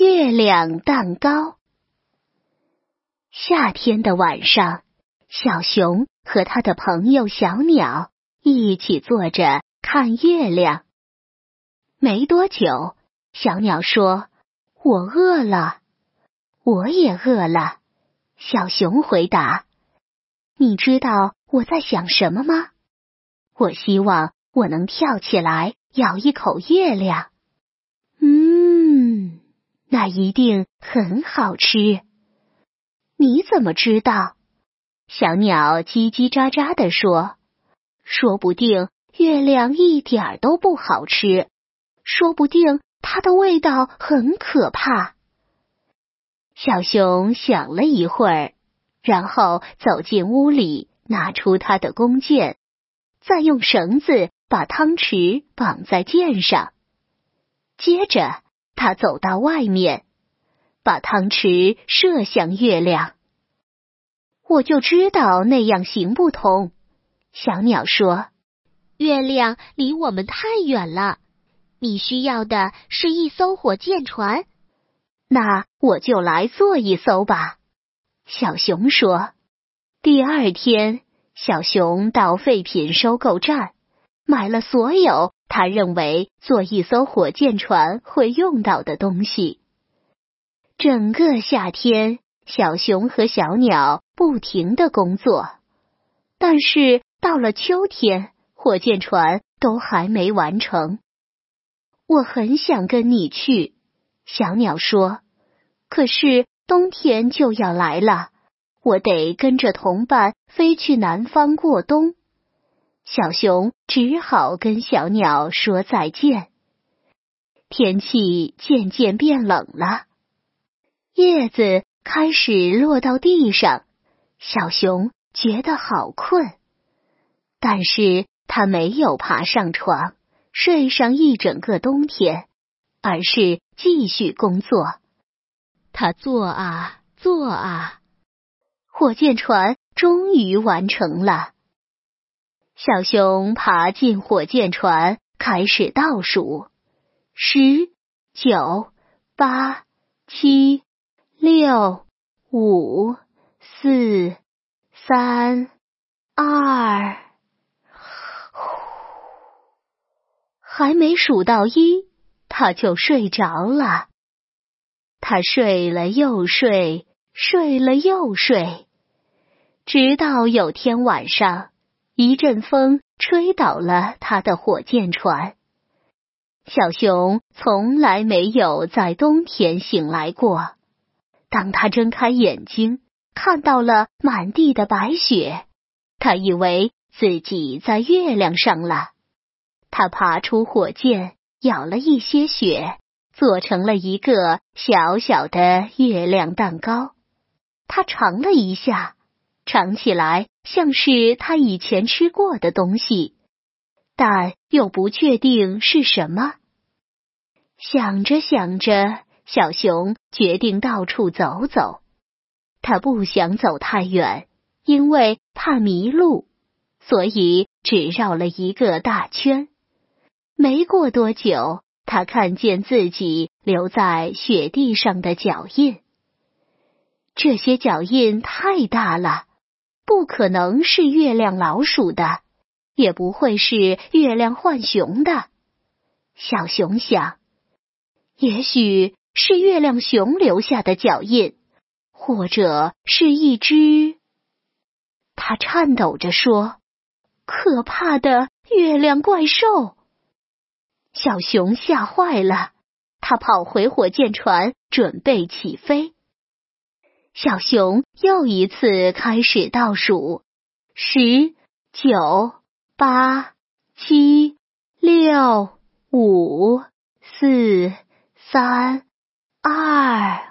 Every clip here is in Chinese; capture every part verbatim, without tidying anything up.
月亮蛋糕。夏天的晚上，小熊和他的朋友小鸟一起坐着看月亮。没多久，小鸟说：“我饿了。”我也饿了。小熊回答：“你知道我在想什么吗？我希望我能跳起来咬一口月亮。嗯，那一定很好吃。”你怎么知道？小鸟叽叽喳喳地说：“说不定月亮一点儿都不好吃，说不定它的味道很可怕。”小熊想了一会儿，然后走进屋里，拿出他的弓箭，再用绳子把汤匙绑在箭上。接着，他走到外面，把汤匙射向月亮。我就知道那样行不通，小鸟说：“ 月亮离我们太远了，你需要的是一艘火箭船。” 那我就来做一艘吧，小熊说。第二天，小熊到废品收购站，买了所有他认为做一艘火箭船会用到的东西。整个夏天，小熊和小鸟不停地工作，但是到了秋天，火箭船都还没完成。我很想跟你去，小鸟说，可是冬天就要来了，我得跟着同伴飞去南方过冬。小熊只好跟小鸟说再见。天气渐渐变冷了，叶子开始落到地上，小熊觉得好困，但是他没有爬上床，睡上一整个冬天，而是继续工作。他做啊做啊，火箭船终于完成了。小熊爬进火箭船，开始倒数：十、九、八、七、六、五、四、三、二。还没数到一，他就睡着了。他睡了又睡，睡了又睡，直到有天晚上，一阵风吹倒了他的火箭船。小熊从来没有在冬天醒来过。当他睁开眼睛，看到了满地的白雪，他以为自己在月亮上了。他爬出火箭，舀了一些雪，做成了一个小小的月亮蛋糕。他尝了一下，尝起来像是他以前吃过的东西，但又不确定是什么。想着想着，小熊决定到处走走。他不想走太远，因为怕迷路，所以只绕了一个大圈。没过多久，他看见自己留在雪地上的脚印。这些脚印太大了，不可能是月亮老鼠的，也不会是月亮浣熊的。小熊想，也许是月亮熊留下的脚印，或者是一只……他颤抖着说：“可怕的月亮怪兽！”小熊吓坏了，他跑回火箭船，准备起飞。小熊又一次开始倒数：十、九、八、七、六、五、四、三、二。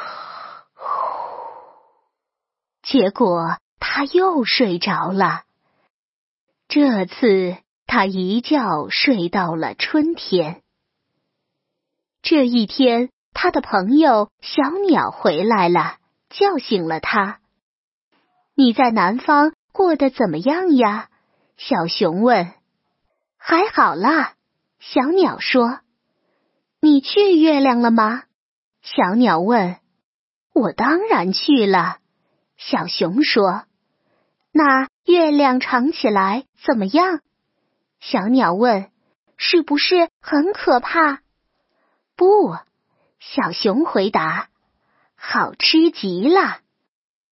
结果他又睡着了。这次他一觉睡到了春天。这一天，他的朋友小鸟回来了，叫醒了他。你在南方过得怎么样呀？小熊问。还好啦，小鸟说。你去月亮了吗？ 小鸟问：我当然去了。小熊说：那月亮长起来怎么样？小鸟问：是不是很可怕？不，小熊回答：好吃极了。